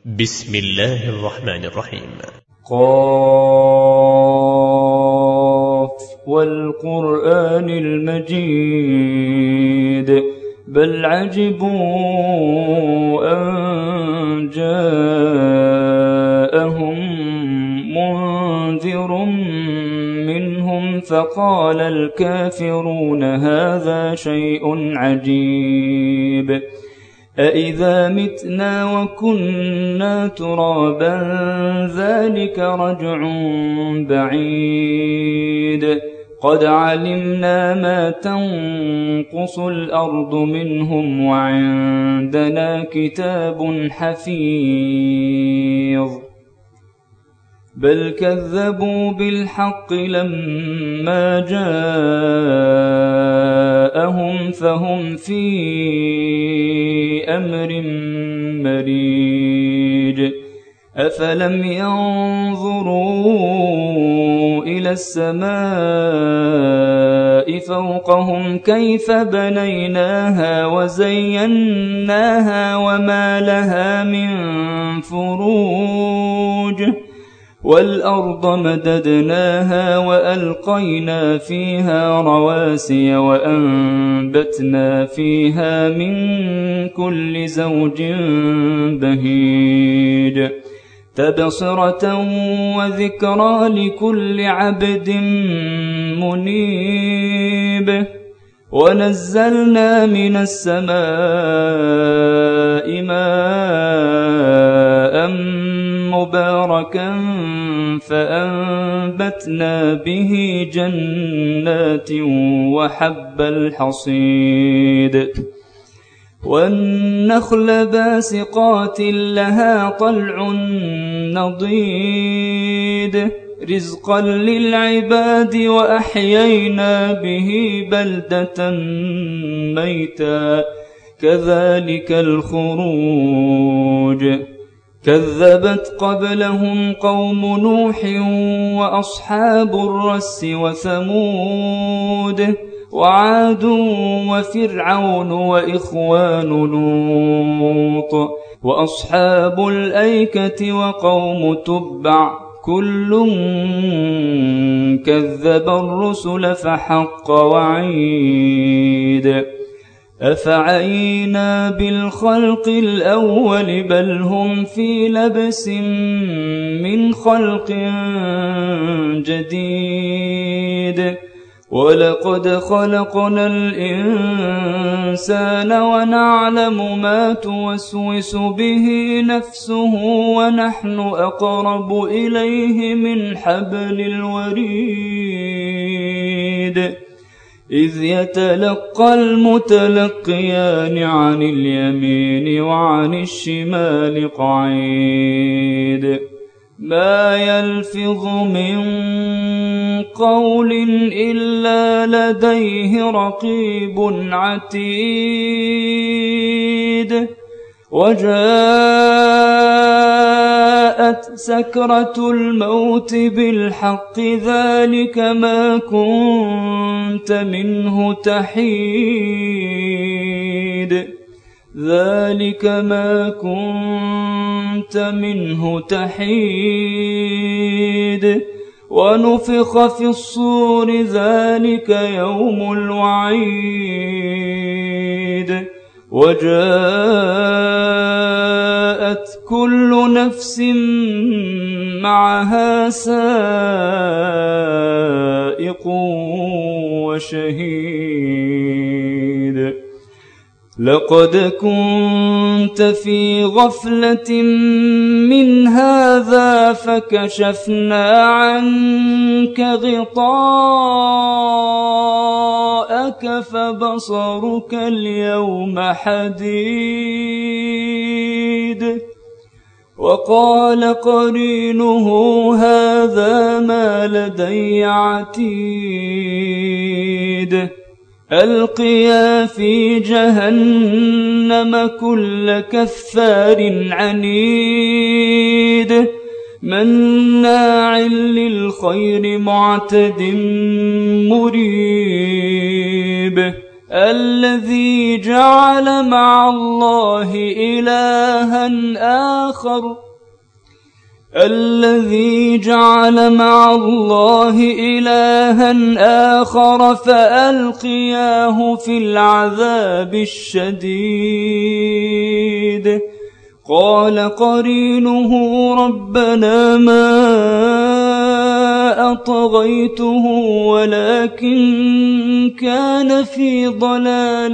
بسم الله الرحمن الرحيم. قاف والقرآن المجيد بل عجبوا أن جاءهم منذر منهم فقال الكافرون هذا شيء عجيب أإذا متنا وكنا ترابا ذلك رجع بعيد قد علمنا ما تنقص الأرض منهم وعندنا كتاب حفيظ بل كذبوا بالحق لما جاءهم فهم في أمر مريج أفلم ينظروا إلى السماء فوقهم كيف بنيناها وزيناها وما لها من فروج والأرض مددناها وألقينا فيها رواسي وأنبتنا فيها من كل زوج بهيج تبصرة وذكرى لكل عبد منيب ونزلنا من السماء ماء مباركا فأنبتنا به جنات وحب الحصيد والنخل باسقات لها طلع نضيد رزقا للعباد وأحيينا به بلدة ميتا كذلك الخروج كذبت قبلهم قوم نوح وأصحاب الرس وثمود وعاد وفرعون وإخوان لوط وأصحاب الأيكة وقوم تبع كل كذب الرسل فحق وعيد أفعينا بالخلق الأول بل هم في لبس من خلق جديد ولقد خلقنا الإنسان ونعلم ما توسوس به نفسه ونحن أقرب إليه من حبل الوريد إذ يتلقى المتلقيان عن اليمين وعن الشمال قعيد ما يلفظ من قول إلا لديه رقيب عتيد وجاءت سكرة الموت بالحق ذلك ما كنت منه تحيد ذلك ما كنت منه تحيد ونفخ في الصور ذلك يوم الوعيد وجاءت كل نفس معها سائق وشهيد لقد كنت في غفلة من هذا فكشفنا عنك غطاءك فبصرك اليوم حديد وقال قرينه هذا ما لدي عتيد ألقيا في جهنم كل كفار عنيد مناع للخير معتد مريب الذي جعل مع الله إلها آخر فألقياه في العذاب الشديد. قال قرينه ربنا ما أطغيته ولكن كان في ضلال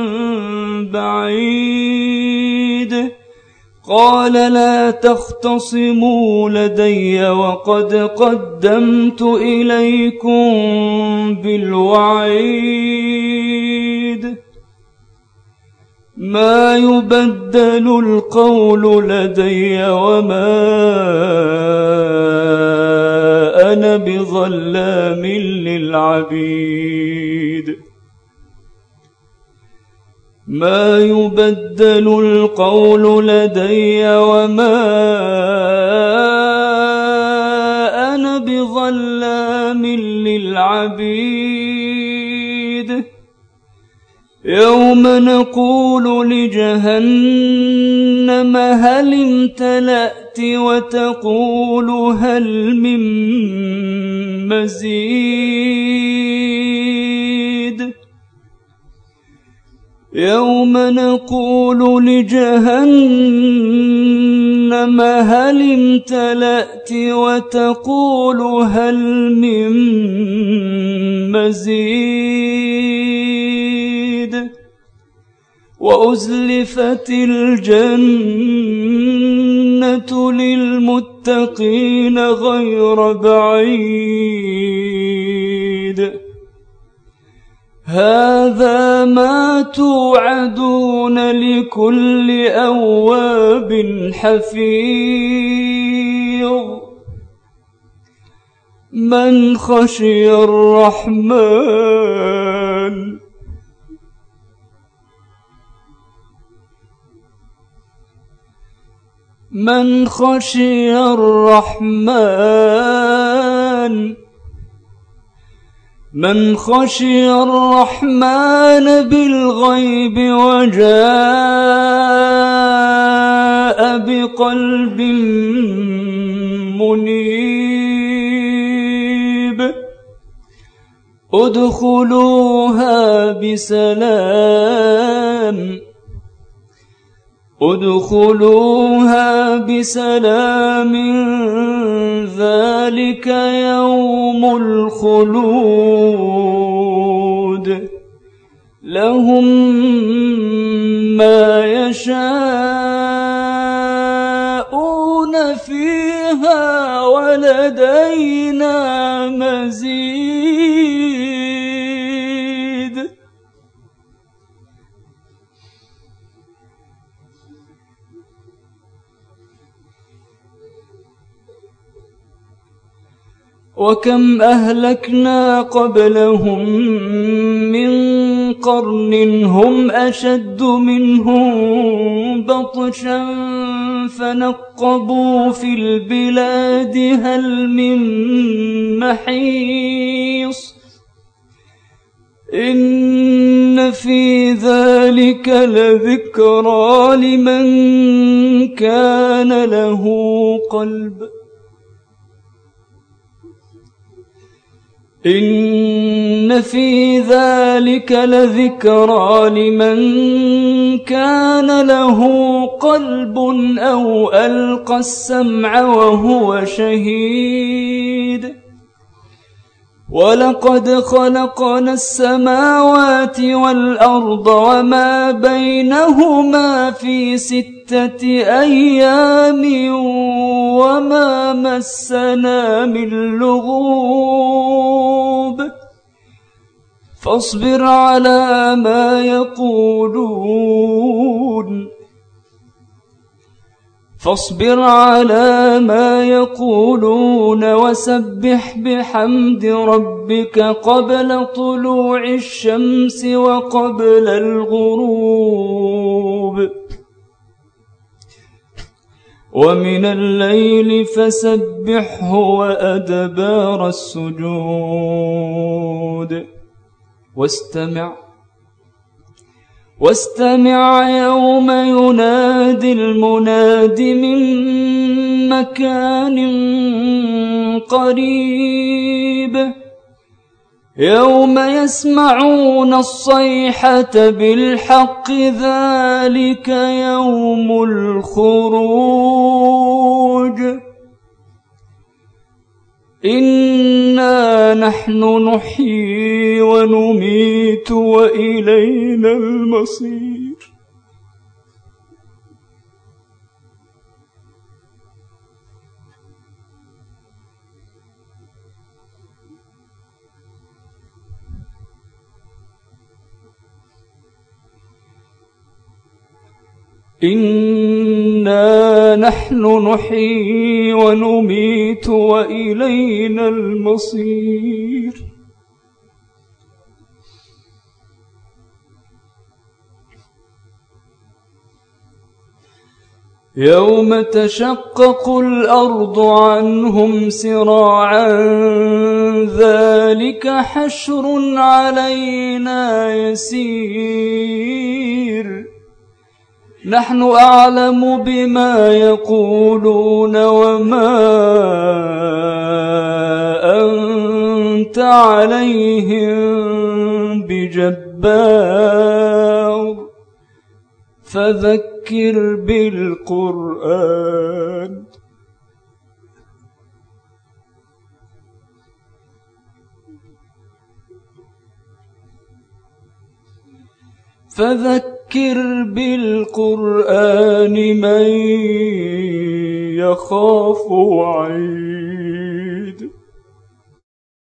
بعيد. قال لا تختصموا لدي وقد قدمت إليكم بالوعيد. ما يبدل القول لدي وما أنا بظلام للعبيد. ما يبدل القول لدي وما أنا بظلام للعبيد. يوم نقول لجهنم هل امتلأت وتقول هل من مزيد. يوم نقول لجهنم هل امتلأت وتقول هل من مزيد. وأزلفت الجنة للمتقين غير بعيد. هذا ما توعدون لكل أواب حفيظ. من خشي الرحمن من خشي الرحمن بالغيب وجاء بقلب منيب. ادخلوها بسلام ذلك يوم الخلود. لهم ما يشاءون فيها ولدينا مزيد. وكم أهلكنا قبلهم من قرن هم أشد منهم بطشا فنقبوا في البلاد هل من محيص. إن في ذلك لذكرى لمن كان له قلب. إن في ذلك لذكرى لمن كان له قلب أو ألقى السمع وهو شهيد. ولقد خلقنا السماوات والأرض وما بينهما في 6 أيام وما مسنا من لغوب. فاصبر على ما يقولون وسبح بحمد ربك قبل طلوع الشمس وقبل الغروب. ومن الليل فسبحه وأدبار السجود. واستمع واستمع يوم ينادي المناد من مكان قريب يوم يسمعون الصيحة بالحق ذلك يوم الخروج إنا نحن نحيي ونميت وإلينا المصير. إنا نحن نحيي ونميت وإلينا المصير. يوم تشقق الأرض عنهم سراعا ذلك حشر علينا يسير نحن أعلم بما يقولون وما أنت عليهم بجبار فذكر بالقرآن من يخاف وعيد.